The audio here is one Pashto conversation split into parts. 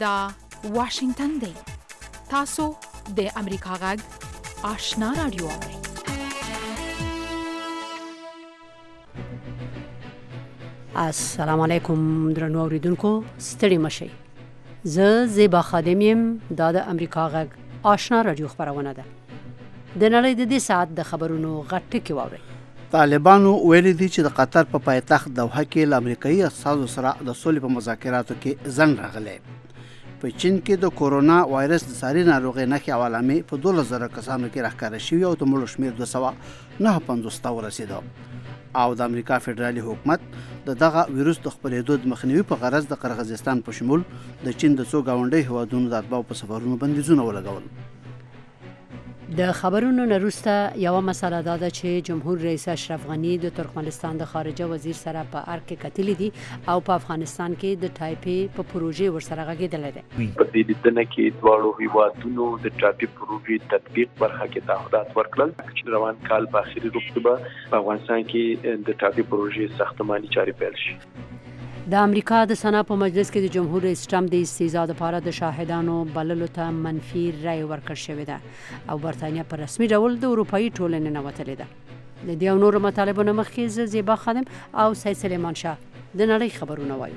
دا واشنگتن دی. تاسو د امریکا غږ آشنا رادیو اورئ. السلام علیکم درنو اوریدونکو، ستړي مشئ. زه زیبا خادم یم. دا د امریکا غږ آشنا رادیو خبرونه ده. د نړۍ د دې ساعت د خبرونو غټ ټکی واورئ. طالبانو ویلي دي چې د قطر په پایتخت دوحه کې له امریکایي استازو سره د سولې په مذاکراتو کې ځنډ راغلی. په چین کې د کورونا وایرس د ساري ناروغۍ نښې او علامې په 12,000 کسانو کې راښکاره شوي او د مړو شمېر 259 ته ورسېده. او د امریکا فدرالي حکومت دغه ویروس د خپرېدو د مخنیوي په غرض د قرغیزستان په شمول د چین د څو ګاونډي هیوادونو د اتباعو په سفرونو بندیزونه ولګول. د خبرونو نه وروسته یوه مسله دا ده چې جمهور رئیس اشرف غني د ترکمنستان د خارجه وزیر سره په ارګ کې کتلي دي او په افغانستان کې د ټایپي په پروژې ورسره غږېدلی دی. په دې لیدنه کې دواړو هیوادونو د ټایپي پروژې تطبیق برخه کې تعهدات ورکړل چې روان کال په اخري روغتو به په افغانستان کې د ټایپي پروژې ساختماني چارې پیل شي. د امریکا د سنا په مجلس کې د جمهور رئیس ټرمپ د استیضاح لپاره د شاهدانو بللو ته منفي رای ورکړل شوې ده او برتانیا په رسمي ډول د اروپایي ټولنې نه وتلې ده. د دې او نورو مطالبو نه مخکې زه زیبا خادم او سید سلیمان شاه د نړۍ خبرونه وایو.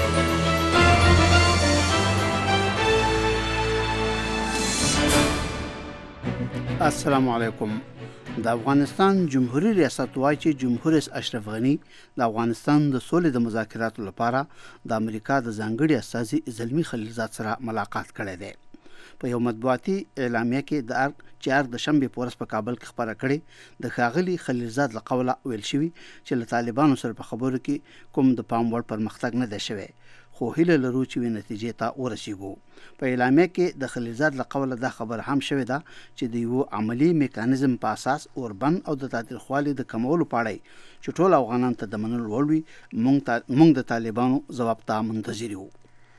السلام علیکم. د افغانستان جمهوریت ریاست وايي چې جمهور رئیس اشرف غني د افغانستان د سولې د مذاکراتو لپاره د امریکا د ځانګړي استازي زلمی خلیلزاد سره ملاقات کړی دی. په یو مطبوعاتي اعلامیه کې د شنبې په ورځ په کابل کې خبره کړې د ښاغلي خلیلزاد له قوله ویل شوي چې له طالبانو سره په خبرو کې کوم د پام وړ پرمختګ نه دی شوی، خو هیله لرو چې نتیجې ته ورسیږو. په اعلامیه کې د خلیلزاد له قوله دا خبره هم شوې ده چې د یو عملی میکانیزم په اساس اوربند او د تاریخوالي د کمولو پاړی چې ټول افغانان ته د منلو وړ وي، موږ د طالبانو ځواب ته منتظر یو.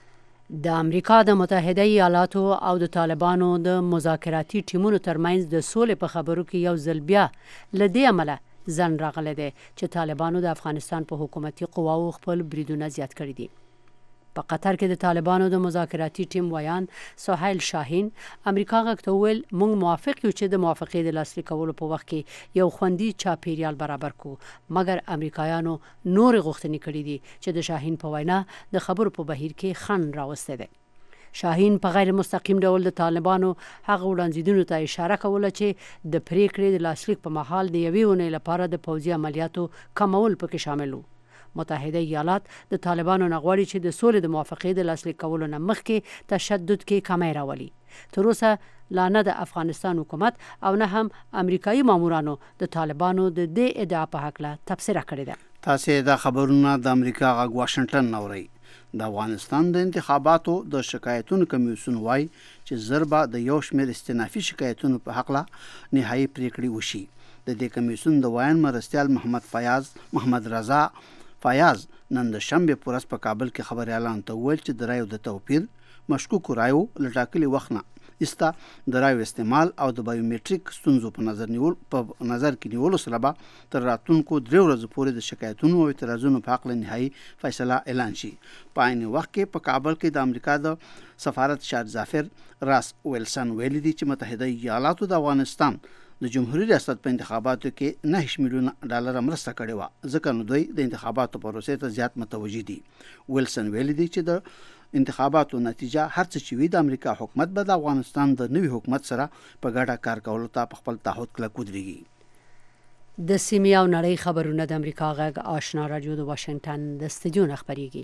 د امریکا د متحده ایالاتو او د طالبانو د مذاکراتي ټیمونو ترمنځ د سولې په خبرو کې یو ځل بیا له دې امله ځنډ راغلی دی چې طالبانو د افغانستان په حکومتي قواو خپل بریدونه زیات کړي دي. په قطر کې د طالبانو د مذاکراتي ټیم ویان سهیل شاهین امریکا غږ ته وویل موږ موافق یو چې د موافقې د لاسلیک کولو په وخت کې یو خوندي چاپیریال برابر کړو، مګر امریکایانو نورې غوښتنې کړې دي چې د شاهین په وینا د خبرو په بهیر کې خنډ راوستی دی. شاهین په غیر مستقیم ډول د طالبانو هغه وړاندیزونو ته اشاره کوله چې د پریکړې د لاسلیک په مهال د یوې اونۍ لپاره د پوځي عملیاتو کمول پکې شامل وو. متحده ایالات د طالبانو نه غواړي چې د سولې د موافقې د لاسلیک کولو نه مخکې تشدد کې کمی راولي. تر اوسه لا نه د افغانستان حکومت او نه هم امریکایي مامورانو د طالبانو د دې ادعا په هکله تبصره کړې ده. تاسې دا خبرونه د امریکا غږ واشنگټن نه اورئ. د افغانستان د انتخاباتو د شکایتونو کمیسیون وايي چې ژر به د یو شمېر استنافي شکایتونو په هکله نهایي پریکړې وشي. د دې کمیسیون د ویان مرستیال محمد رضا فیاض نن د شنبې په ورځ په کابل کې خبریالانو ته وویل چې د رایو د توپیر، مشکوکو رایو له ټاکلي وخت نه ایسته د رایو استعمال او د بایومیټریک ستونزو په نظر کې نیولو سره به تر راتلونکو 3 ورځو پورې د شکایتونو او اعتراضونو په حق نهایي فیصله اعلان شي. په عین وخت کې په کابل کې د امریکا د سفارت شاه ظافر راس ویلسن ویلي دي چې متحده ایالاتو د افغانستان د جمهوریت ریاست په انتخاباتو کې 9 میلیون ډالر مرسته کړې وه، ځکه نو دوی د انتخاباتو پروسې ته زیات متوجه دي. ویلسن ویلي دي چې د انتخاباتو نتیجه هر څه چې وي د امریکا حکومت به د افغانستان د نوي حکومت سره په ګډه کار کولو ته په خپل تعهد کلک ودرېږي. د سیمې او نړۍ خبرونه د امریکا غږ آشنا رادیو د واشنگټن د استودیو نه خپرېږي.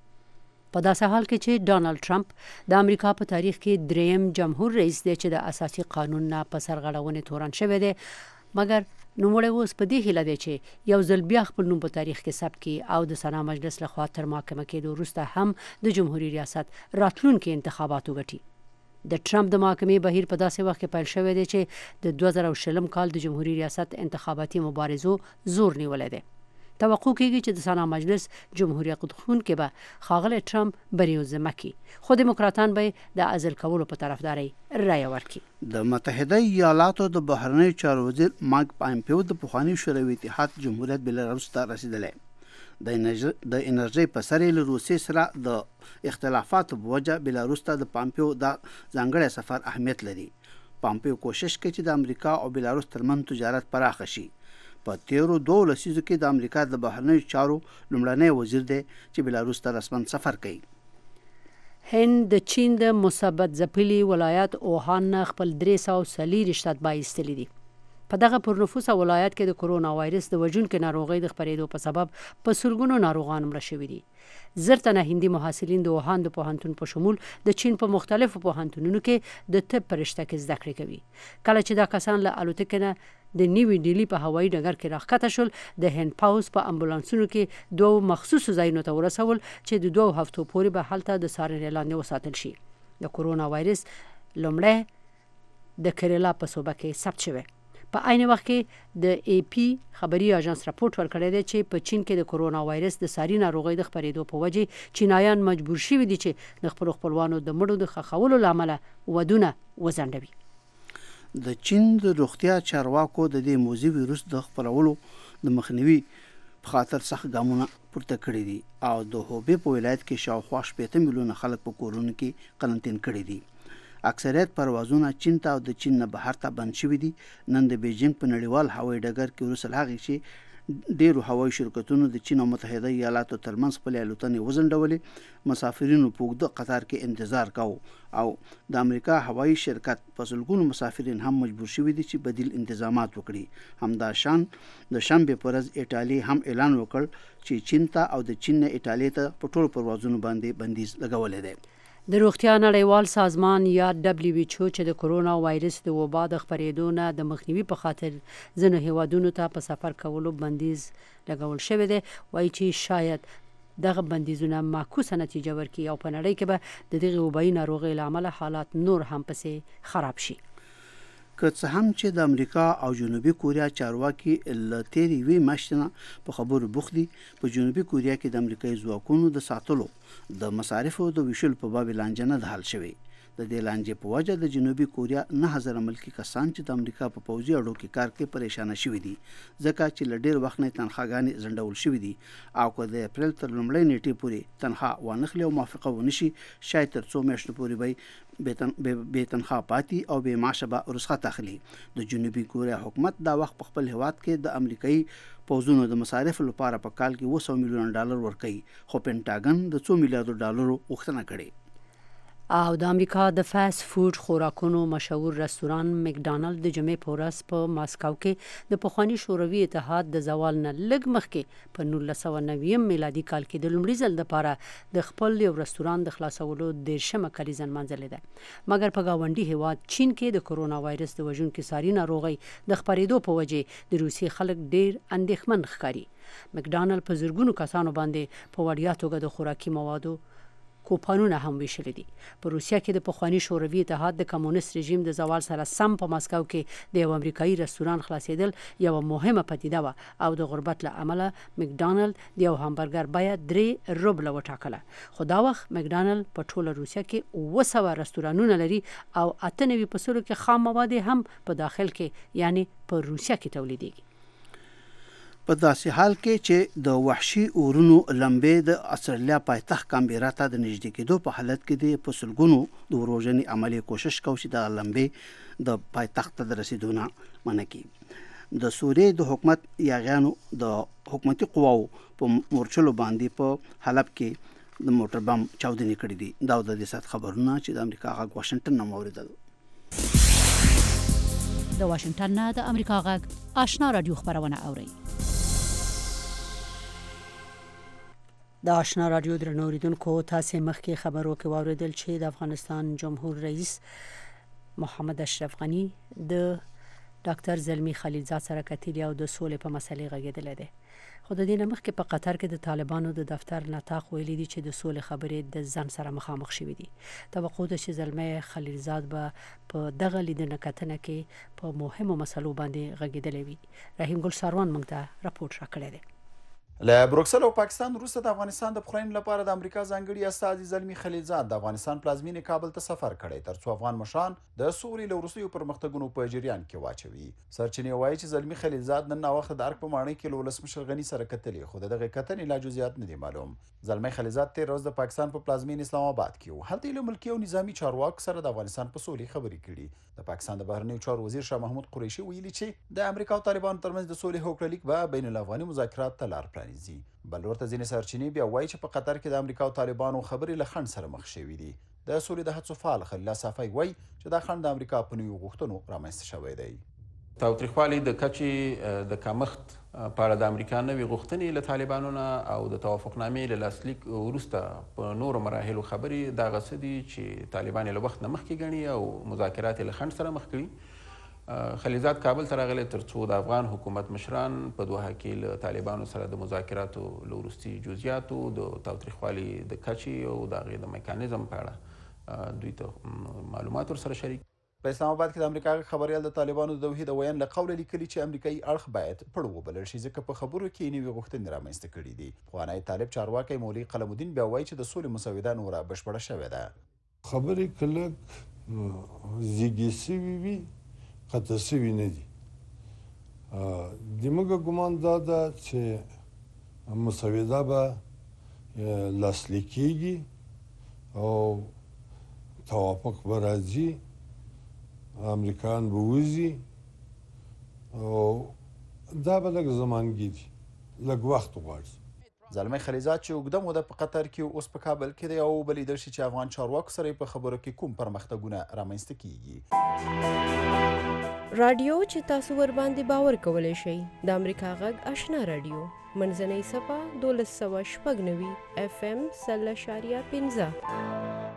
په داسې حال کې چې ډانلډ ټرمپ د امریکا په تاریخ کې دریم جمهور رئیس دی چې د اساسي قانون نه په سرغړونې تورن شوی دی، مګر نوموړی اوس په دې هیله دی چې یو ځل بیا خپل نوم په تاریخ کې ثبت کړي او د سنا مجلس لخوا تر محاکمه کېدو وروسته هم د جمهوریت ریاست راتلونکي انتخابات وګټي. د ټرمپ د محاکمې بهیر په داسې وخت کې پیل شوی دی چې د 2020 کال د جمهوریت ریاست انتخاباتي مبارزو زور نیولی دی. توقع کېږي چې د سنا مجلس جمهوریت خوښونکي به ښاغلی ټرمپ بریوزمه کړي، خو دیموکراتان به د عزل کولو په طرفدارۍ رایه ورکړي. د متحده ایالاتو د بهرنیو چارو وزیر مایک پامپیو د پخواني شوروي اتحاد جمهوریت بیلاروس ته رسیدلی. د انرژي په سر له روسیې سره د اختلافاتو په وجه بلاروس ته د پامپیو د ځانګړي سفر اهمیت لري. پامپیو کوشش کوي چې د امریکا او بلاروس ترمن تجارت پراخ شي. په تیرو 2 لسیزو کې د امریکا د بهرنیو چارو لومړنی وزیر دی چې بلاروس ته رسمن سفر کوي. هند د چین د مثبت ځپلي ولایت اوهان نه خپل 340 تطبیق ایستلی دي. په دغه پرنفوسه ولایت کې د کرونا وایرس د وژونکو ناروغۍ د خپرېدو په سبب په سلګونو ناروغان مړه شوي دي. زرتنه هندي محصلین د اوهان د پوهنتون په شمول د چین په مختلفو پوهنتونونو کې د طب په رشته کې زده کړې کوي. کله چې دا کسان له الوتکې نه د نیوی ډیلی په هوایي ډګر کې راښکته شول، د هند پوځ په امبولانسونو کې 2 مخصوصو ځایونو ته ورسول چې د 2 هفتو پورې به هلته د څارنې لاندې وساتل شي. د کرونا وایرس لومړی د کریلا په صوبه کې ثبت شوی. په عین وخت کې د ای پی خبري اژانس راپورټ ورکړی دی چې په چین کې د کرونا وایرس د ساري ناروغۍ د خپرېدو په وجه چینایان مجبور شوي دي چې د خپل خپلوانو د مړو د ښخولو له امله ودونه وځنډوي. د چین د روغتیا چارواکو د دې موضوع ویروس د خپرولو د مخنیوي په خاطر سخت ګامونه پورته کړي دي او د هوبې په ولایت کې شاوخوا 80 میلیونه خلک په کورونو کې قرنطین کړي دي. اکثریت پروازونه چین ته او د چین نه بهر ته بند شوي دي. نن د بیجینګ په نړیوال هوایي ډګر کې وروسته له هغې چې ډیرو هوایي شرکتونو د چین او متحده ایالاتو ترمنځ خپلې الوتنې وځنډولې، مسافرینو په اوږده قطار کې انتظار کاوه او د امریکا هوایي شرکت په سلګونو مسافرین هم مجبور شوي دي چې بدیل انتظامات وکړي. همداشان د شنبې په ورځ ایټالیا هم اعلان وکړ چې چین ته او د چین نه ایټالیا ته په ټولو پروازونو باندې بندیز لګولی دی. د روغتیا نړیوال سازمان یا WHO چې د کرونا وایرس د وبا د خپرېدو نه د مخنیوي په خاطر ځینو هیوادونو ته په سفر کولو بندیز لګول شوی دی، وایي چې شاید دغه بندیزونه معکوسه نتیجه ورکړي او په نړۍ کې به د دغه وبایي ناروغۍ له امله حالات نور هم پسې خراب شي. که څه هم چې د امریکا او جنوبي کوریا چارواکي له تیرې یوې میاشتې نه په خبرو بوخت دي، په جنوبي کوریا کې د امریکایي ځواکونو د ساتلو د مصارفو د ویشلو په باب لانجه نه ده حل شوې. د دې لانجې په وجه د جنوبي کوریا 9000 ملکي کسان چې د امریکا په پوځي اډو کې کار کوي پریشانه شوي دي، ځکه چې له ډېر وخت نه تنخواګانې ځنډول شوي دي او که د اپریل تر لومړۍ نیټې پورې تنخوا وانخلي او موافقه ونه شي، شاید تر 2 میاشتو پورې به بې تنخوا پاتې او بې معاشه به رخصت اخلي. د جنوبي کوریا حکومت دا وخت په خپل هیواد کې د امریکایي پوځونو د مصارفو لپاره په کال کې 200 میلیون ډالر ورکوي، خو پینټاګن د 2 میلیارډ ډالرو غوښتنه کړې. او د امریکا د فاست فود خوراکونو مشهور رستوران مکډانلډ د جمعې په ورځ په ماسکو کې د پخواني شوروي اتحاد د زوال نه لږ مخکې په 1990 میلادي کال کې د لومړي ځل لپاره د خپل یو رستوران د خلاصولو 13مه کلیزه نمانځلې ده. مګر په گاونډي هیواد چین کې د کرونا وایرس د وژونکي ساري ناروغۍ د خپرېدو په وجه د روسي خلک ډیر اندېښمن ښکاري. مکډانلډ په زرګونو کسانو باندې په وړیا توګه د خوراکي موادو کوپانونه هم ویشل دي. په روسیا کې د پخواني شوروي اتحاد د کمونیست رژیم د زوال سره سم په ماسکو کې د یو امریکایي رستوران خلاصېدل یو مهمه پدیده وه او د غربت له امله مکډانلډ د یو همبرګر بیه 3 روبله وټاکله. خو دا وخت مکډانلډ په ټوله روسیا کې 200 رستورانونه لري او 98% کې خام مواد هم په داخل کې یعنی په روسیا کې تولیدېږي. په داسې حال کې چې د وحشي اورونو لمبې د استرالیا پایتخت کامبیرا ته د نږدې کېدو په حالت کې د په سلګونو د وروژنې عملي کوشش کوي چې د لمبې د پایتخت ته د رسیدو نه منع کړي. د سوریې د حکومت یاغیانو د حکومتي قواو په مورچلو باندې په حلب کې د موټر بم چاودنې کړې دي. دا د دې سات خبرونه چې د امریکا غږ واشنگټن نه اوریدل. د واشنگټن نه د امریکا غږ آشنا رادیو خبرونه اوري. د آشنا رادیو درنو اوریدونکو، تاسو مخکې خبرو کې واوریدل چې د افغانستان جمهور رئیس محمد اشرف غنی د ډاکټر زلمی خلیلزاد سره کتلي او د سولې په مسلې غږېدلی دی. خو د دې نه مخکې په قطر کې د طالبانو د دفتر نطاق ویلي دي چې د سولې خبرې د ځنډ سره مخامخ شوي دي. توقع ده چې زلمی خلیلزاد به په دغه لیدنه کتنه کې په مهمو مسلو باندې غږېدلی وي. رحیم ګل ساروان موږ ته راپورټ راکړی دی. له بروکسل او پاکستان وروسته د افغانستان د پخلاینې لپاره د امریکا ځانګړي استازي زلمي خلیلزاد د افغانستان پلازمینې کابل ته سفر کړی ترڅو افغان مشران د سولې له وروستیو پرمختګونو په جریان کې واچوي. سرچینې وایي چې زلمي خلیلزاد نن ناوخته د ارګ په ماڼۍ کې له ولسمشر غني سره کتلې خو د دغې کتنې لا جزئیات نه دي معلوم. زلمی خلیلزاد تېره ورځ د پاکستان په پلازمینې اسلام آباد کې و. هلته یې له ملکي او نظامي چارواکو سره د افغانستان په سولې خبرې کړي. د پاکستان د بهرنیو چارو وزیر شاه محمود قریشي ویلي چې د امریکا او طالبانو ترمنځ د سولې هوکړلیک به بین الافغاني مذاکرات ته لار پرانیزي. بل ورته ځینې سرچینې بیا وایي چې په قطر کې د امریکا او طالبانو خبرې له خنډ سره مخ شوي دي. د سولې د هڅو فعال خلیل صافی وایي چې دا خنډ د امریکا په نویو غوښتنو رامنځته شوی دی. تاوتریخوالي د کچې د کمښت په اړه د امریکا نوې غوښتنې له طالبانو نه او د توافقنامې له لاسلیک وروسته په نورو مراحلو خبرې دغه څه دي چې طالبان یې له وخت نه مخکې ګڼي او مذاکرات یې له خنډ سره مخ کړي. خلیلزاد کابل ته راغلی ترڅو د افغان حکومت مشران په دوحه کې له طالبانو سره د مذاکراتو له وروستي جزئیاتو د تاوتریخوالي د کچې او د هغې د میکانیزم په اړه دوی ته معلومات ورسره شریک. په اسلام آباد کې د امریکا خبریال د طالبانو د توحید ویان له قوله لیکلي چې امریکایي اړخ باید پړ وبلل شي ځکه په خبرو کې نوې غوښتنې رامنځته کړي دي. پخوانی طالب چارواکی مولوي قلم الدین بیا وایي چې د سولې مسوده نوره بشپړه شوې ده. خبرې کله زیږې سوي وي قطع سوي نه دي. زموږ ګمان دا ده چې مسوده به لاسلیک کېږي او توافق به راځي، امریکایان به وځي او دا به لږ زمانګي دي، لږ وخت غواړي. زلمی خلیلزاد چې اوږده موده په قطر کې اوس په کابل کې دی او وبلیدل شي چې افغان چارواکو سره په خبرو کې کوم پرمختګونه رامنځته کیږي. رادیو چې تاسو ور باندې باور کولای شئ د امریکا غږ آشنا رادیو منځنۍ صفه 1296 FM 0.15.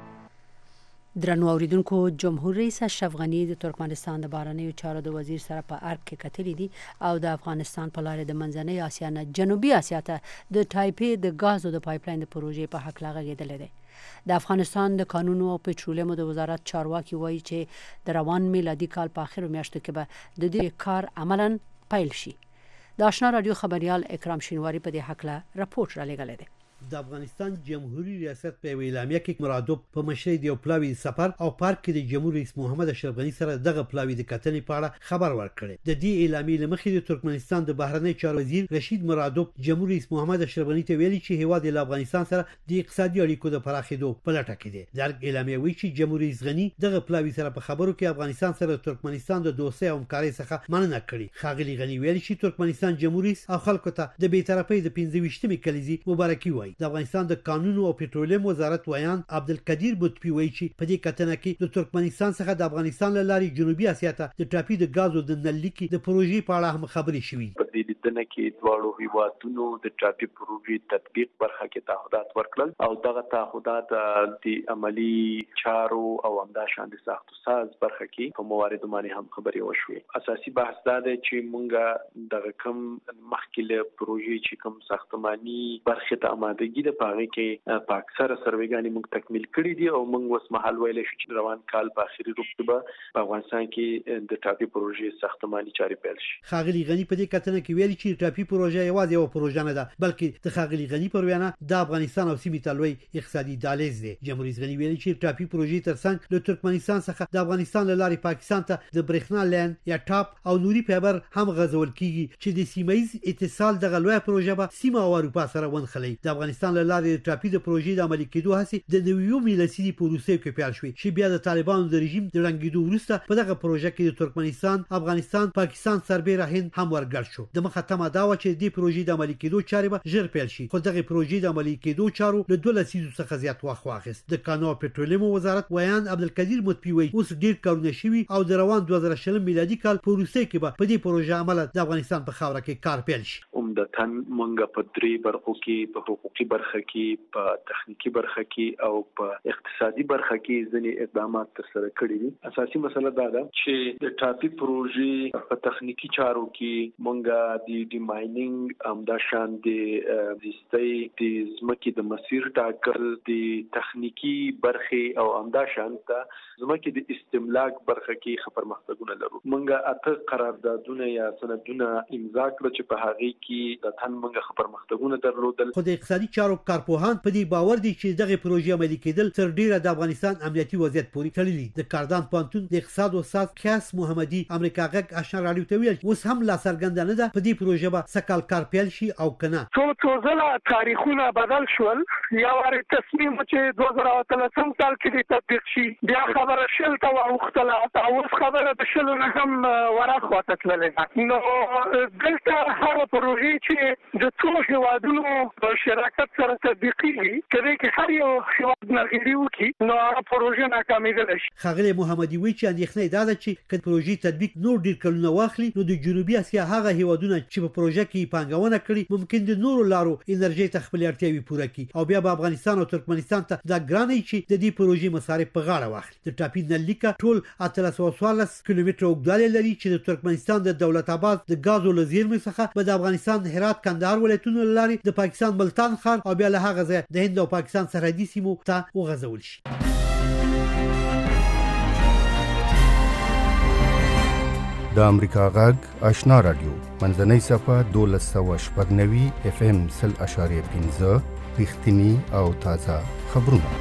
درنو اوریدونکو، جمهور رئیس اشرف غني د ترکمنستان د بهرنیو چارو د وزیر سره په ارګ کې کتلې دي او د افغانستان په لارې د منځنۍ اسیا نه جنوبي اسیا ته د ټایپې د غازو د پایپلاین د پروژې په حق لغږېدلې ده. د افغانستان د کانونو او پټرولیم د وزارت چارواکي وایي چې د روان میلادي کال په اخرو میاشتو کې به د دې کار عملاً پیل شي. د آشنا رادیو خبريال اکرام شینواری په دې حق له راپورټ را لېږلی دی. د افغانستان جمهوریت ریاست په اعلامیه کې مرادوب په مشرۍ د پلاوی سفر او پارک کې د جمهور رئیس محمد اشرف غني سره دغه پلاوی د کتنې په اړه خبر ورکړي. د دې اعلامیې لمخې د ترکمنستان د بهرنی چارو وزیر رشید مرادوب جمهور رئیس محمد اشرف غني ته ویلي چې هیواد له افغانستان سره د اقتصادي اړیکو د پراخېدو په لټه کې دی. د اعلامیې وایي چې جمهور رئیس غني دغه پلاوی سره په خبرو کې افغانستان سره ترکمنستان د دوستۍ او همکارۍ څخه مننه کړې. ښاغلي غني ویلي چې ترکمنستان جمهور رئیس او خلکو ته د بی‌طرفۍ د 25مې کلیزي مبارکي وایي. د افغانستان د قانون او پټرولیم وزارت ویان عبدالقدیر بوتپی وایي چې په دې کتنه کې د ترکمنستان څخه د افغانستان له لارې جنوبي اسیا ته د ټاپي د غازو د نللیکي د پروژې په اړه هم خبرې شوې. په دې لیدنه کې دواړو هیوادونو د ټاپي پروژې تطبیق برخه کې تعهدات ورکړل او دغه تعهدات د عملی چارو او همداشان د ساختو ساز برخه کې په مواردو باندې هم خبرې وشوې. اساسي بحث دا دی چې مونږ دغه کم مخکې له پروژې چې کوم ساختماني برخه ته آمادګي د پاغي کې په اکثره سروېګانې موږ تکمیل کړي دي او موږ اوس مهال ویلی شو چې روان کال په اخري روپ کې به په افغانستان کې د ټاپي پروژې ساختماني چارې پیل شي. ښاغلي غني په دې کتنه کې ویلي چې ټاپي پروژه یوازې یو پروژه نه ده بلکې د ښاغلي غني پر وینا د افغانستان او سیمې ته لوی اقتصادي دهلیز دی. جمهور رئیس غني ویلي چې ټاپي پروژې ترڅنګ له ترکمنستان څخه د افغانستان له لارې پاکستان ته د برېښنا لاین یا ټاپ او نوري فایبر هم غځول کیږي چې د سیمایي اتصال دغه لوی پروژه به سیمه او اروپا سره ونښلي. د افغانستان له لارې ټاپي د پروژې د عملي کېدو هڅې د نویو میلادي پروسې کې پیل شوې چې بیا د طالبانو د رژیم د ړنګېدو وروسته په دغه پروژه کې د ترکمنستان، افغانستان، پاکستان سربېره هند هم ورګډ شو. د مخه تمه دا و چې د پروژې د عملي کېدو چارې به ژر پیل شي خو دغه پروژې د عملي کېدو چارو له 2 لسیزو څخه زیات وخت واخیست. د کانونو او پټرولیم وزارت ویان عبدالقدیر متپی وایي اوس ډیر کارونه شوي او د روان 2020 میلادي کال په روسیه کې به په دې پروژه عمل د افغانستان په خاوره کې کار پیل شي. عمدتاً مونږ په 3 برخو کې په حقوقي برخه کې، په تخنیکی برخه کې او په اقتصادي برخه کې ځینې اقدامات ترسره کړي دي. اساسي مسله دا ده چې د ټاپي پروژې په تخنیکی چارو کې مونږ د د ماینینګ همدا شان د زیستۍ د ځمکې د مسیر ټاکل د تخنیکی برخې او همدا شان د ځمکې د استملاک برخه کې پرمختګونه لرو. موږ اته قراردادونه یا سندونه امضا کړل چې په هغه کې د تن موږ پرمختګونه درلودل. خو د اقتصادي چارو کارپوهان په دې باور دي چې دغه پروژې عملي کېدل تر ډیره د افغانستان امنیتي وضعیت پورې تړلي. د کاردان پوهنتون د اقتصاد استاد قیاس محمدي امریکا غږ آشنا راډیو ته ویل اوس هم لا څرګنده نه ده په دې پروژه به سکال کار پیل شي او کنه. څو ځله تاریخونه بدل شول. یو وار تصمیم چې 2013 کال کې تطبیق شي بیا خبره شل ته واوښتله او اوس خبره د شلو نه هم ورخواته تللې. نو دلته هغه پروژې چې د څو هیوادونو په شراکت سره تطبیقیږي کله کې هر یو هیواد ناغېړي وکړي نو هغه پروژه ناکامېدلی شي. ښاغلی محمدي وایي چې اندېښنه یې دا ده چې که پروژې تطبیق نور ډېر کلونه واخلي نو د جنوبي اسیا هغه هیوادونه چې په پروژه کې پانګونه کړي ممکن د نورو لارو انرژي ته خپلې اړتیاوې پوره کړي او بیا به افغانستان او ترکمنستان ته دا ګرانه چې د دې پروژې مصارف په غاړه واخلي. د ټاپي نلیکا ټول 1314 کیلومتره اوږدوالی لري چې د ترکمنستان د دولت آباد د ګازو له زیرمې څخه به د افغانستان هرات کندهار ولایتونو له لارې د پاکستان ملتان ښار او بیا له هغه ځایه د هند او پاکستان سرحدي سیمو ته وغځول شي. د امریکا غږ آشنا رادیو منځنۍ صفحه 1290 FM 0.15 رښتینی او تازه خبرونه.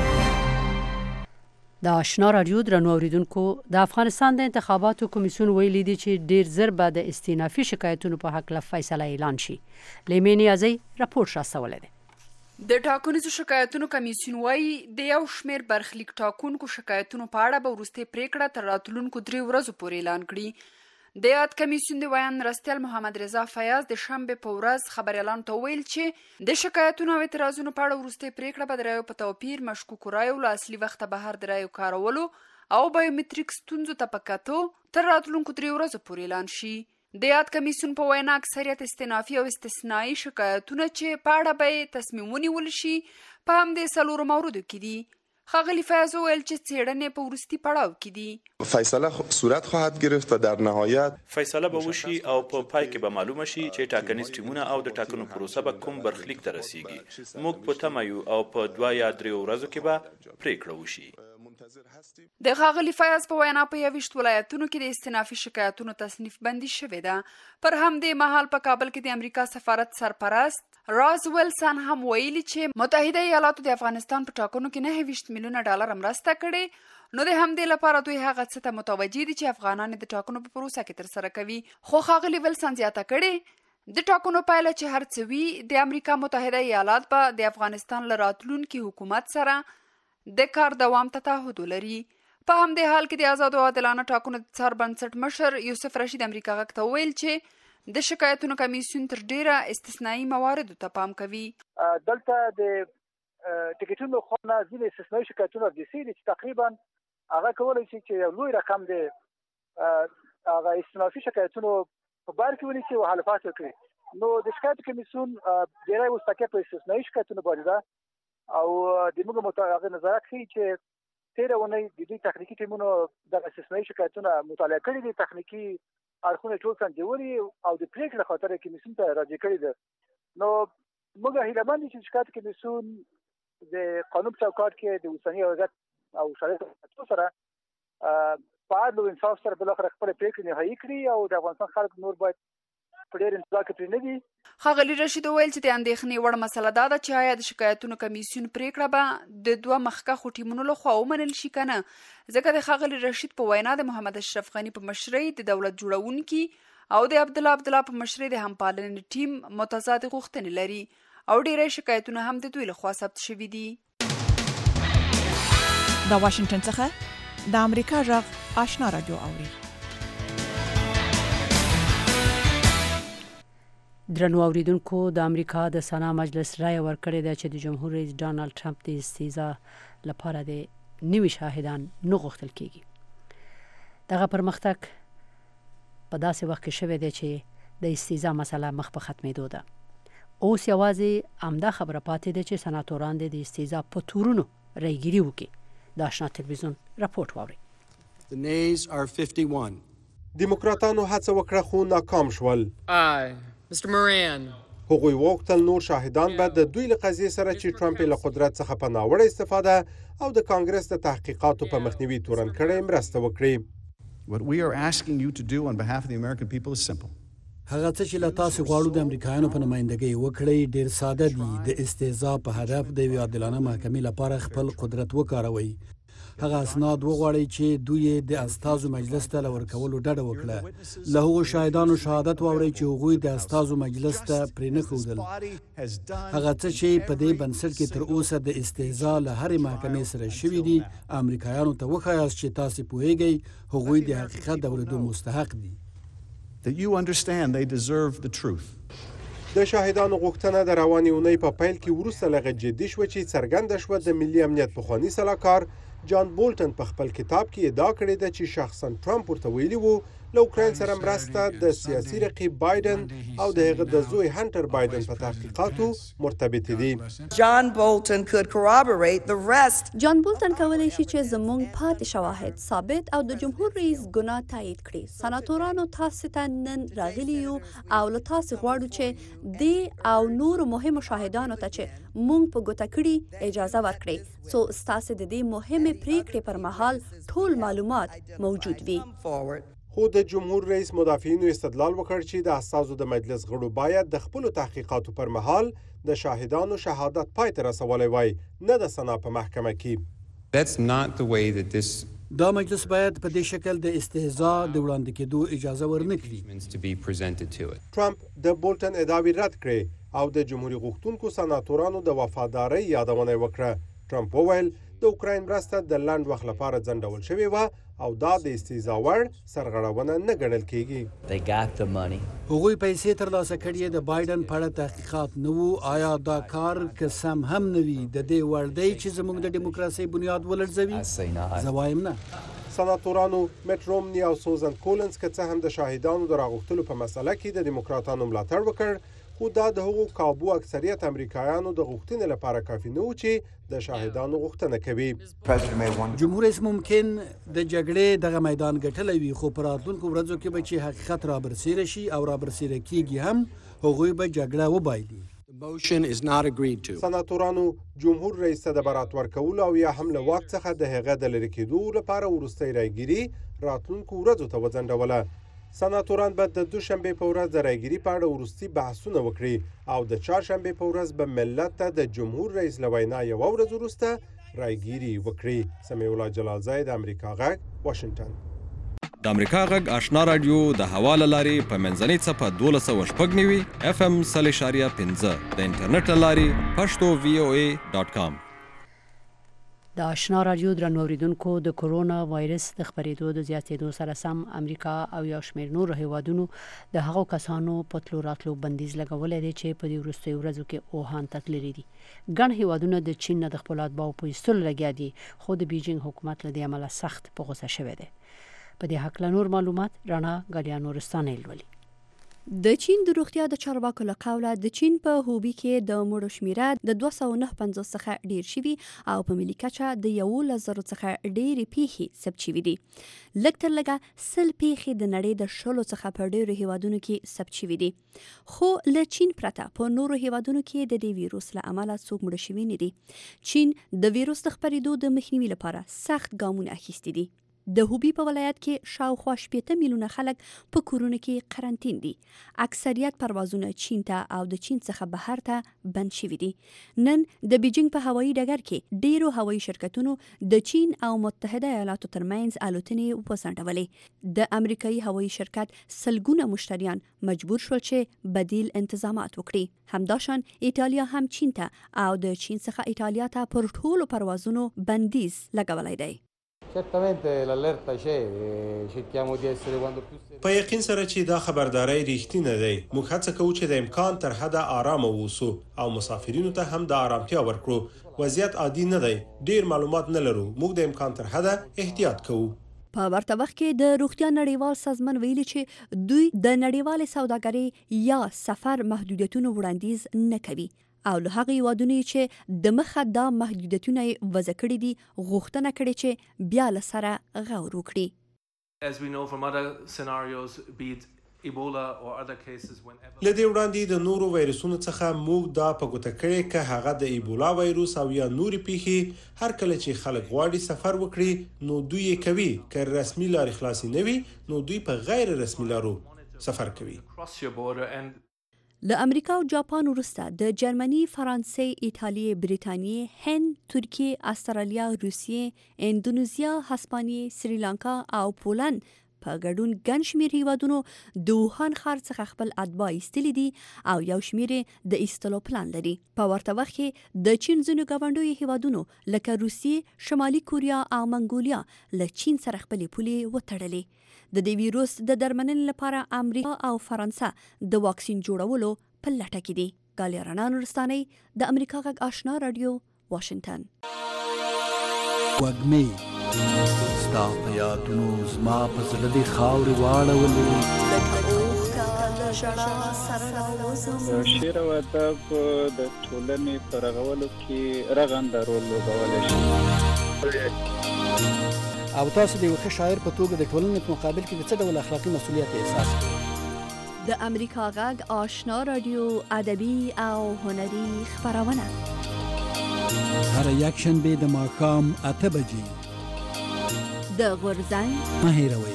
د آشنا رادیو درنو اوریدونکو د افغانستان د انتخاباتو کمیسیون ویلي دی چې ډیر زر به د استینافي شکایتونو په حق له فیصله اعلان شي. لیمینی ازي راپور شاسولې ده. د ټاکنیزو شکایتونو کمیسیون وايي د یو شمېر برخلیک ټاکونکو شکایتونو په اړه به وروستۍ پریکړه تر راتلونکو 3 ورځو پورې اعلان کړي. د یاد کمیسیون د ویان مرستیال محمد رضا فیاض د شنبه په ورځ خبر اعلان ته ویل چې د شکایتونو او اعتراضونو په اړه وروستۍ پریکړه به د رایو په توپیر مشکوکو رایو له اصلي وخته بهر د رایو کارولو او بایومتریک ستونزو ته په کتو تر راتلونکو 3 ورځو پورې اعلان شي. د یاد کمیسیون په وینا اکثریت استینافي او استثنایی شکایتونه چې په اړه به تصمیم ونیول شي په همدې څلورو موردو کې دي. ښاغلي فیاض وویل چې څېړنې په وروستي پړاو کې دي. فیصله صورت خواهد گرفت و در نهایت فیصله به وشي او په پای کې به معلومه شي چې ټاکنیز ټیمونه او د ټاکنو پروسه به کوم برخلیک ته رسیږي. موږ په تمه یو او په 2 یا 3 ورځو کې به پریکړه وشي. د ښاغلي فیاض په وینا په 21 ولایتونو کې د استینافي شکایتونو تصنیف بندي شوې ده. پر همدې مهال په کابل کې د امریکا سفارت سرپرست راز ویلسن هم ویلي چې متحده ایالاتو د افغانستان په ټاکنو کې 29 میلیونه ډالر مرسته کړې. نو د همدې لپاره دوی هغه څه ته متوجه دي چې افغانان د ټاکنو په پروسه کې ترسره کوي. خو ښاغلي ویلسن زیاته کړې د ټاکنو پایله چې هر څه وي د امریکا متحده ایالات به د افغانستان له راتلونکي حکومت سره د کار دوام ته تعهد ولري. په همدې حال کې د آزاد او عادلانه ټاکنو د څار بنسټ مشر یوسف رشید امریکا غږ ته ویل چې د شکایتونو کمیسیون تر ډیره استثنایی مواردو ته پام کوي. دلته د ټیکټونو خو نه ځینې استثنایی شکایتونه د سي چې تقریبا هغه کولای شي چې یو لوی رقم دی هغه استثنایی شکایتونو په بار کې ونی چې حالفات وکړي. نو د شکایت کمیسیون ډیره مستقیم په استثنایی شکایتونو باندې او د موږ متعاقد نظارت کوي چې 13 ونې د دې تخنیکی ټیمونو د استثنایی شکایتونه مطالعه کړي دي. تخنیکی اړخونه ټول سنجولي او د پریکړې خاطر کمیسیون ته راځي کړي دي. نو موږ هیله مند چې شکایت کمیسیون د قانون چوکاټ کې د اوسنی وضعیت او شرایطو سره په عدل او انصاف سره بل اخر خپل پریکړې نهایی کړي او د افغانستان خلک نور باید پډیر انتظار کوي نه دي. ښاغلي رشید ویل چې د اندېښنې وړ مسله دا ده چې آیا د شکایتونو کمیسیون پریکړه به د 2 مخکښو ټیمونو لخوا ومنل شي که نه. ځکه د ښاغلي رشید په وینا د محمد اشرف غني په مشرۍ د دولت جوړونکي او د عبدالله په مشرۍ د همپالنې ټیم متضاد غوښتنې لري او ډیری شکایتونه هم د دوی لخوا ثبت شوي دي. د واشنگټن څخه د امریکا غږ آشنا رادیو اوري. درنو اوریدونکو د امریکا د سنا مجلس رای ورکړی دی چې د جمهور رئیس ډانلډ ټرمپ د استیزا لپاره د نوي شاهدان نه غوښتل کیږي. دغه پرمختګ په داسې وخت کې شوی دی چې د استیزا مسله مخ په ختمېدو ده. اوس یوازې همدا خبره پاتې ده چې سناتوران د استیزا په تورونو رایګیري وکړي. د آشنا تلویزیون راپورټ واورئ. The nays are 51. دیموکراتانو هڅه وکړه خو ناکام شول. هغوی وغوښتل نور شاهدان به د دوی له قضیې سره چې ټرمپ له قدرت څخه په ناوړه استفاده او د کانګرس د تحقیقاتو په مخنیوي تورن کړی مرسته وکړي. What we are asking you to do on behalf of the American people is simple. هغه څه چې له تاسو غواړو د امریکایانو په نمایندګۍ وکړئ ډېر ساده دي. د استهزاء په هدف د یوې عادلانه محکمې لپاره خپل قدرت وکاروئ. هغه اسناد وغواړئ چې دوی د استازو مجلس ته له ورکولو ډډه وکړه. له هغو شاهدانو شهادت واورئ چې هغوی د استازو مجلس ته پرې نه ښودل. هغه څه چې په دې بنسټ کې تر اوسه د استهزاء له هرې محکمې سره شوي دي امریکایانو ته وښایاست چې تاسې پوهیږئ هغوی د حقیقت د اورېدو مستحق دي. That you understand they deserve the truth. د شاهدانو غوښتنه د روانې اونۍ په پیل کې وروسته له هغه جدي شوه چې څرګنده شوه د ملي امنیت پخواني سلاکار جان بولټن په خپل کتاب کې ادعا کړې ده چې شخصا ټرمپ ورته ویلي وو له اوکراین سره مرسته د سیاسي رقیب بایدن او د هغه د زوی هانټر بایدن په تحقیقاتو مرتبط دي. جان بولټن کولی شي چې زموږ پاتې شواهد ثابت او د جمهور رئیس ګناه تایید کړي. سناتورانو تاسو ته نن راغلي یو او له تاسو غواړو چې د او نور مهمو شاهدانو ته چې موږ په ګوته کړي اجازه ورکړي څو ستاسو د دې مهمې پریکړې پر مهال ټول معلومات موجود وي. خو د جمهور رئیس مدافعینو استدلال وکړ چې د استازو د مجلس غړو باید د خپل تحقیقاتو پر مهال د شاهدانو شهادت پای ته رسولی وای نه د سنا په محکمه کې. دا مجلس باید په دې شکل د استهزاء د وړاندې کېدو اجازه ورنه کړي. ټرمپ د بولټن ادعاوې رد کړې او د جمهوریت غوښتونکو سناتورانو د وفادارۍ یادونه وکړه. ټرمپ وویل د اوکراین مرسته د لنډ وخت لپاره ځنډول شوې وه او دا د استهزاء وړ سرغړونه نه ګڼل کېږي. هغوی پیسې ترلاسه کړې د بایدن په اړه تحقیقات نه وو. آیا دا کار که سم هم نه وي د دې وړ دی چې زموږ د ډیموکراسۍ بنیاد ولړزوي؟ زه وایم نه. سناتورانو میټ رومني او سوزن کولنز که څه هم د شاهدانو د راغوښتلو په مسله کې د ډیموکراتانو ملاتړ وکړ خو دا د هغو کابو اکثریت امریکایانو د غوښتنې لپاره کافي نه و چې د شاهدانو غوښتنه کوي. جمهور رئیس ممکن د جګړې دغه میدان ګټلی وي خو په راتلونکو ورځو کې به چې حقیقت رابرسیره شي او رابرسیره کیږي هم هغوی به جګړه وبایلي. سناتورانو جمهور رئیس ته د برات ورکولو او یا هم له واک څخه د هغه د لرې کېدو لپاره وروستۍ رایګیري راتلونکو ورځو ته وځنډوله. سناتوران به د دوشنبې په ورځ د رایګیري په اړه وروستي بحثونه وکړي او د چهارشنبې په ورځ به ملت ته د جمهور رئیس له وینا یوه ورځ وروسته رایګیري وکړي. سمیع الله جلالزی د امریکا غږ واشنګټن. د امریکا غږ آشنا رادیو د هوا له لارې په منځنۍ څپه 1290 FM 0.5 د انټرنیټ له لارې پښتو voa.com. د آشنا رادیو درنو اوریدونکو د کرونا وایرس د خپرېدو د زیاتېدو سره سم امریکا او یو شمېر نورو هیوادونو د هغو کسانو په تلو راتلو بندیز لګولی دی چې په دې وروستیو ورځو کې اوهان ته تللي دي. ګڼ هیوادونه د چین نه د خپلو اتباعو په ایستلو لګیا دي خو د بیجینګ حکومت له دې امله سخت په غوسه شوی دی. په دې هکله نور معلومات رڼا ګالیانو رستانه لولي. د چین د روغتیا د چارواکو له قوله د چین په هوبي کې د مړو شمیره د 259 څخه ډیر شوي او په ملي کچه د 11,000 څخه ډېرې پیښې ثبت شوي دي. لږ تر لږه 100 پیښې د نړۍ د 10 څخه په ډېرو هیوادونو کې ثبت شوي دي. خو له چین پرته په نورو هیوادونو کې د دې ویروس له امله څوک مړه شوي نه دي. چین د ویروس د خپرېدو د مخنیوي لپاره سخت ګامونه اخیستي دي. د هوبي په ولایت کې شاوخوا 80 میلیونه خلک په کورونو کې قرنطین دي. اکثریت پروازونه چین ته او د چین څخه بهر ته بند شوي دي. نن د بیجینګ په هوایي ډګر کې ډیرو هوایي شرکتونو د چین او متحده ایالاتو ترمنځ الوتنې وځنډولې. د امریکایي هوایي شرکت سلګونه مشتریان مجبور شول چې بدیل انتظامات وکړي. همداشان ایتالیا هم چین ته او د چین څخه ایتالیا ته پر ټولو پروازونو بندیز لګولی دی. په یقین سره چې دا خبرداري ریښتینه دی. موږ هڅه کوو چې د امکان تر حده آرام اوسو او مسافرینو ته هم د آرامتیا ورکړو. وضعیت عادي نه دی. ډیر معلومات نه لرو. موږ د امکان تر حده احتیاط کوو. په ورته وخت کې د روغتیا نړیوال سازمان ویلي چې دوی د نړیوال سوداګرۍ یا سفر محدودیتونو وړاندیز نه کوي او له هغه هیوادونو چې د مخه دا محدودیتونه وضع کړي دي غوښتنه کړې چې بیا له سره غور وکړي. As we know from other scenarios, be it Ebola or other cases, whenever لدې وړاندې د نورو وایرسونو څخه موږ دا په ګوته کړی که هغه د ایبولا وایروس او یا نورې پیښې هر کله چې خلک غواړي سفر وکړي نو دوی یې کوي، که رسمي لارې خلاصې نه وي نو دوی په غیر رسمي لارو سفر کوي. له امریکا او جاپان وروسته د جرمني، فرانسې، ایټالیې، بریتانیې، هند، ترکیې، استرالیا، روسیې، اندونیزیا، هسپانیې، سریلانکا او پولند په ګډون ګڼ شمېر هیوادونو د ووهان ښار څخه خپل اتباع ایستلي دي او یو شمېر یې د ایستلو پلان لري. په ورته وخت کې د چین ځینو ګاونډیو هیوادونو لکه روسیې، شمالي کوریا او منګولیا له چین سره خپلې پولې وتړلې. د دې ویروس د درملنې لپاره امریکا او فرانسه د واکسین جوړولو په لټه کې دي. ګالیا رڼا نورستانۍ، د امریکا غږ آشنا رادیو، واشنگټن. وږمې ستا په یادونو زما په زړه دې خاورې واړولې. شعر او ادب د ټولنې په رغولو کې رغنده رول لوبولی شي. او تاسو د یو ښه شاعر په توګه د ټولنې په مقابل کې د څه ډول اخلاقي مسؤلیت احساس کوئ؟ د امریکا غږ آشنا رادیو ادبي او هنري خپرونه هر یک شنبه د ماښام 8 بجې د غورځنګ مه هېروئ.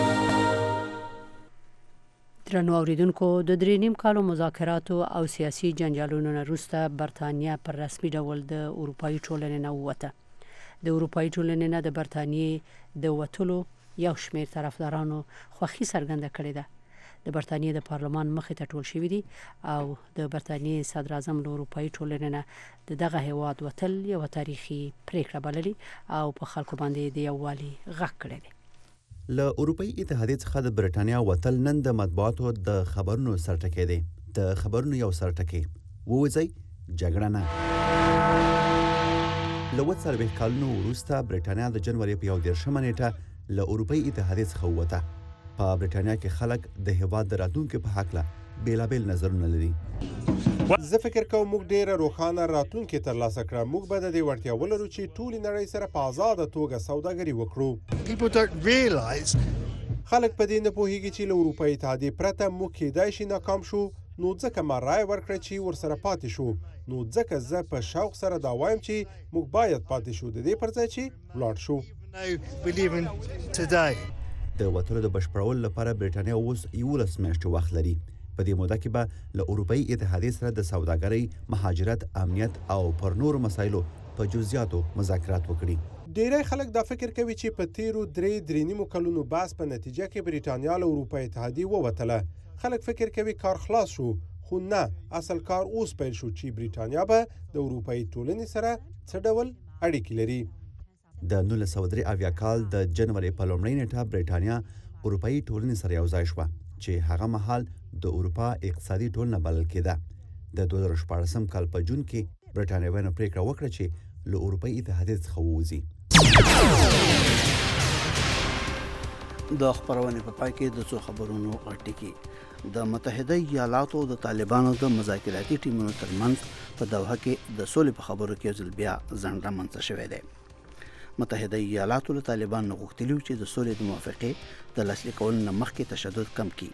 درنو اوریدونکو، د 3.5 کالو مذاکراتو او سیاسي جنجالونو نه وروسته برتانیا پر رسمي ډول د اروپایي ټولنې نه ووته. د اروپایي ټولنې نه د برتانیې د وتلو یو شمېر طرفدارانو خوښي څرګنده کړې ده. د برتانیې د پارلمان مخې ته ټول شوي دي او د برتانیې صدر اعظم له اروپایي ټولنې نه د دغه هیواد وتل یوه تاریخي پریکړه بللې او په خلکو باندې د یووالي غږ کړی دی. له اروپایي اتحادیې څخه د برتانیا وتل نن د مطبوعاتو د خبرونو سرټکی دی. د خبرونو یو سرټکی ووځئ جګړه نه. له 40 کلونو وروسته برتانیا د جنوري په 11 نیټه له اروپایي اتحادیې څخه ووته. په برتانیا کې خلک د هیواد د راتلونکي په هکله بیلابیل نظرونه لري. زه فکر کوم موږ ډیره روښانه راتلونکې ترلاسه کړه. موږ به د دې وړتیا ولرو چې ټولې نړۍ سره په آزاده توګه سوداګري وکړو. خلک په دې نه پوهیږي چې له اروپایي اتحادیې پرته موږ کېدای شي ناکام شو. نو ځکه ما رایه ورکړه چې ورسره پاتې شو. نو ځکه زه په شوق سره دا وایم چې موږ باید پاتې شو، د دې پر ځای چې ولاړ شو. د وتلو د بشپړولو لپاره برتانیا اوس 11 میاشتې وخت لري. په دې موده کې به له اروپایي اتحادیې سره د سوداګرۍ، مهاجرت، امنیت او پر نورو مسایلو په جزئیاتو مذاکرات وکړي. ډیری خلک دا فکر کوي چې په تیرو 3.5 کلونو بحث په نتیجه کې برتانیا له اروپایي اتحادیې ووتله. خلک فکر کوي کار خلاص شو، خو نه، اصل کار اوس پیل شو چې برتانیا به د اروپایي ټولنې سره څه ډول اړیکې لري. د 1903 کال د جنوري په لومړۍ نیټه برتانیا اروپایي ټولنې سره یو ځای شوه چې هغه مهال د اروپا اقتصادي ټولنه بلل کېده. د 2014 کال په جون کې برتانیایانو پریکړه وکړه چې له اروپایي اتحادیې څخه ووځي. د خبرونې په پای کې د څو خبرونو ټکی. د متحده ایالاتو د طالبانو د مذاکراتي ټیمونو ترمنځ په دوحه کې د سولې په خبرو کې ځل بیا ځنډ رامنځته شوی دی. متحده ایالاتو له طالبانو غوښتي چې د سولې د موافقې د لاسلیک کولو نه مخکې تشدد کم کړي.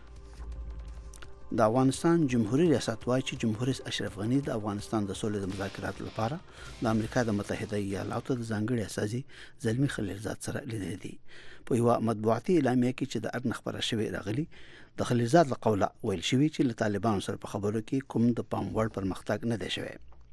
د افغانستان جمهوریت ریاست وايي چې جمهور رئیس اشرف غنی د افغانستان د سولې د مذاکراتو لپاره د امریکا د متحده ایالاتو د ځانګړي استازي زلمی خلیلزاد سره لیدل دي. په یو مطبوعاتي اعلامیه کې چې د اړن خبره شوې راغلي، د خلیلزاد له قوله ویل شوی چې له طالبانو سره په خبرو کې کوم د پام وړ پرمختګ نه دی شوی.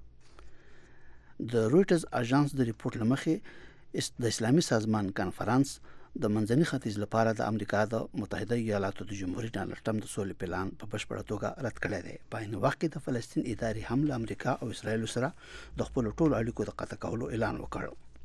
د رويټرز اژانس د ریپورت لمخې د اسلامي سازمان کانفرنس د منځني ختیځ لپاره د امریکا د متحده ایالاتو د جمهوریت ډالر ټرمپ د سولې پلان په بشپړه توګه رد کړی دی. په عین وخت کې د فلسطین ادارې هم له امریکا او اسرایل سره د خپل ټولو اړیکو د قطع کولو اعلان وکړ.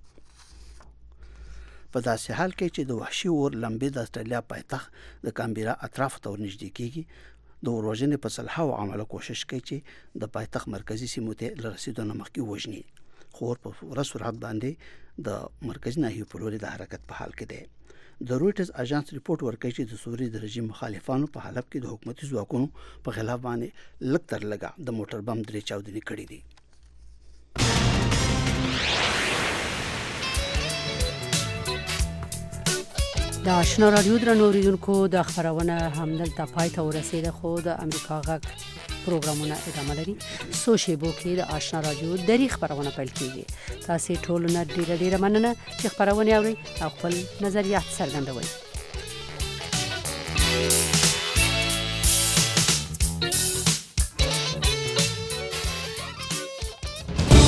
په داسې حال کې چې د وحشي اور لمبې د استرالیا پایتخت د کامبیرا اطراف ته ورنږدې کیږي، د وروژنې په صلحه عمله کوشش کوي چې د پایتخت مرکزی سیمو ته لرسیدو نه مخکې وژني. خو په ورځ سرعت باندې د مرکزي ناحیو په لوري د حرکت په حال کې دی. د رويټرز اژانس ریپورت ورکوي چې د سوریې د رژیم مخالفانو په حلب کې د حکومتي ځواکونو په خلاف باندې لږ تر لږه د موټر بم 3 چاودنې کړې دي. د آشنا رادیو درنو اوریدونکو د خبرونه همدلته پای ته ورسیده خو د امریکا غږ پروګرامونه ادامه لري سو شیبو کې د آشنا رادیو دری خبرونه پیل کیږي تاسو ټول نه ډیره مننه چې خبرونه اوري او خپل نظریات څرګندوي